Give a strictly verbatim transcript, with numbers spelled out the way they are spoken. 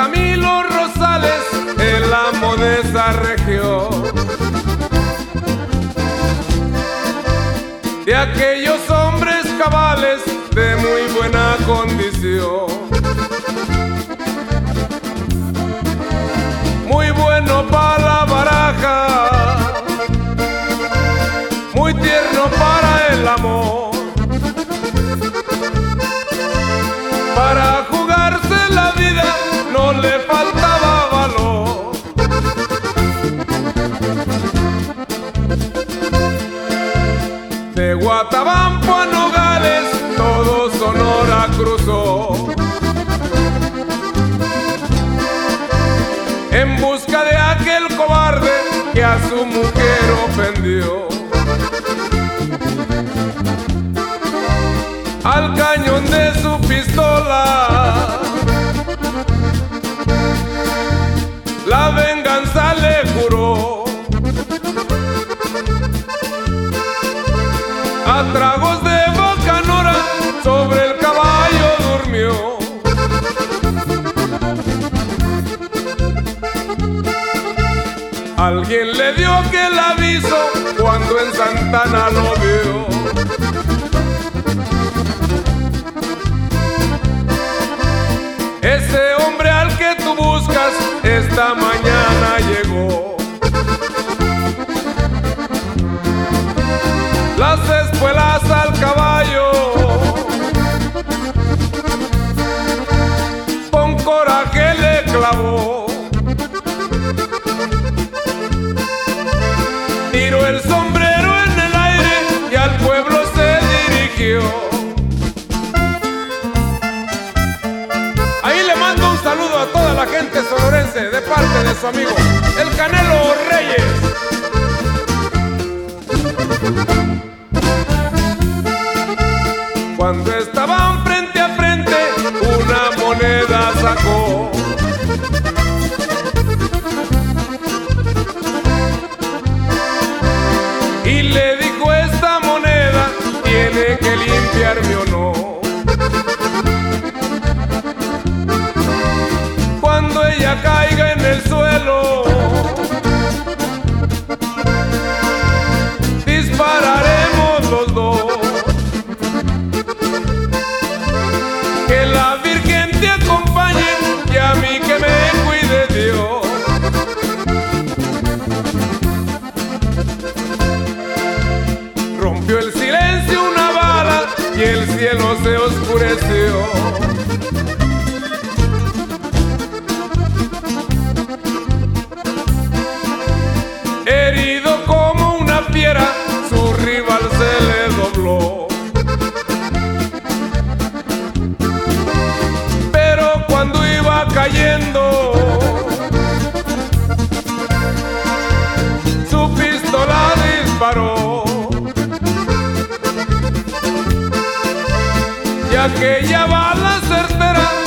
Camilo Rosales, el amo de esa región, de aquellos hombres cabales de muy buena condición, muy bueno para la baraja, muy tierno para el amor, para jugarse la vida no le faltaba valor. De Guatabampo a Nogales todo Sonora cruzó, en busca de aquel cobarde que a su mujer ofendió. Al cañón de su pistola la venganza le juró, a tragos de bacanora sobre el caballo durmió. Alguien le dio aquel aviso cuando en Santana lo vio. Ese hombre al que tú buscas esta mañana llegó. Las espuelas al caballo con coraje le clavó. Tiró el sombrero en el aire y al pueblo se dirigió. Saludo a toda la gente sonorense de parte de su amigo el Canelo Reyes. Cuando estaban frente a frente una moneda sacó, y le dijo: esta moneda tiene que limpiar mi honor. Cuando ella caiga en el suelo, dispararemos los dos. Que la Virgen te acompañe y a mí que me cuide Dios. Rompió el silencio una bala y el cielo se oscureció. Herido como una fiera, su rival se le dobló. Pero cuando iba cayendo, su pistola disparó. Y aquella bala certera